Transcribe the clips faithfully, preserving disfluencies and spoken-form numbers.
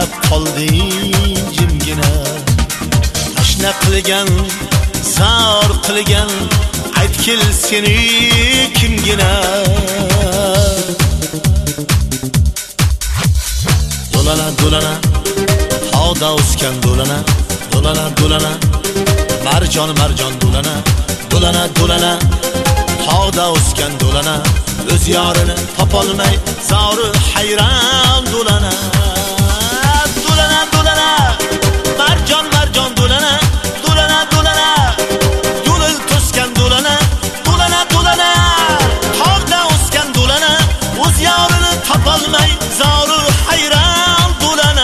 qarab qolding jimgina. Tashna qilgan, zor qilgan, aytkil seni kimgina. Do'lana do'lana, havoda o'sgan do'lana, do'lana do'lana, marjon marjon do'lana, do'lana do'lana, havoda o'sgan do'lana, o'z yorini topolmay zori hayron do'lana. Do'lana do'lana, marjon marjon do'lana, do'lana do'lana, yo'l to'sgan do'lana, do'lana do'lana, havoda o'sgan do'lana, o'z yorini topolmay zori hayron do'lana.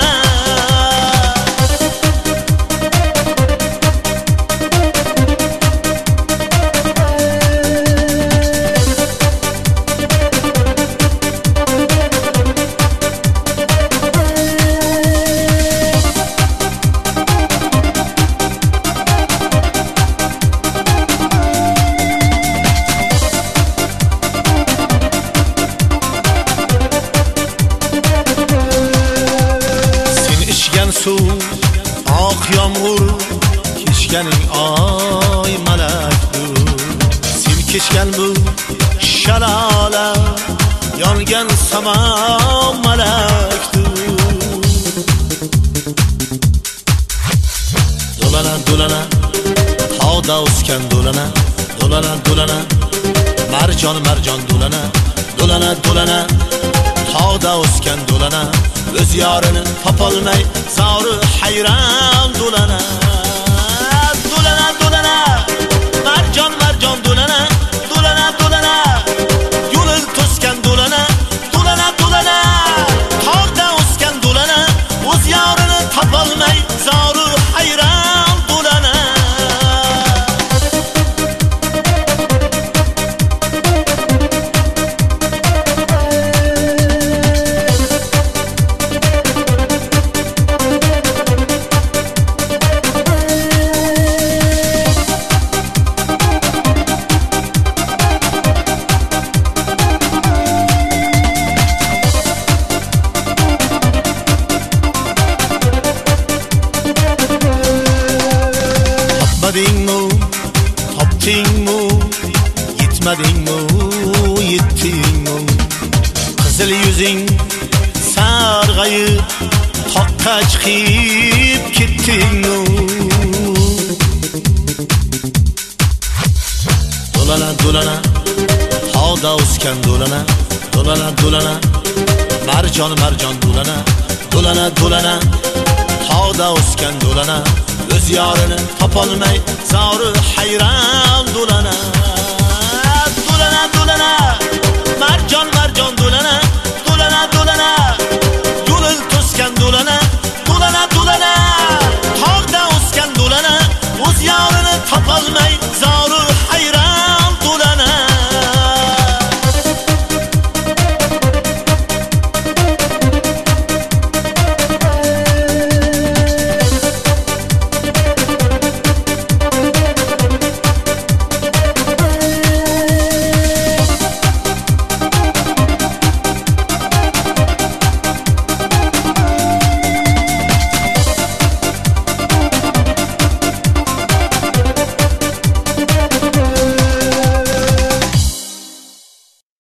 Oq yomg'ir kechganing oy malakdur. Sen kechgan bu shalola yongan samo malakdur. Do'lana do'lana, havoda o'sgan do'lana, do'lana do'lana, marjon marjon do'lana, do'lana do'lana, havoda o'sgan do'lana, o'z yorini topolmay zori hayron do'lana. Do'lana do'lana, marjon marjon do'lana, do'lana do'lana, yo'l to'sgan do'lana, do'lana do'lana, havoda o'sgan do'lana, o'z yorini topolmay zori hayron do'lana. Topmadingmi, topdingmi, yetmadingmi, yetdingmi? Qizil yuzing sarg'ayib, toqqa chiqib ketdingmi? Do'lana do'lana, havoda o'sgan do'lana, do'lana do'lana, marjon marjon do'lana, do'lana do'lana, havoda o'sgan do'lana, o'z yorini topolmay zori hayron do'lana. Do'lana do'lana, marjon marjon do'lana,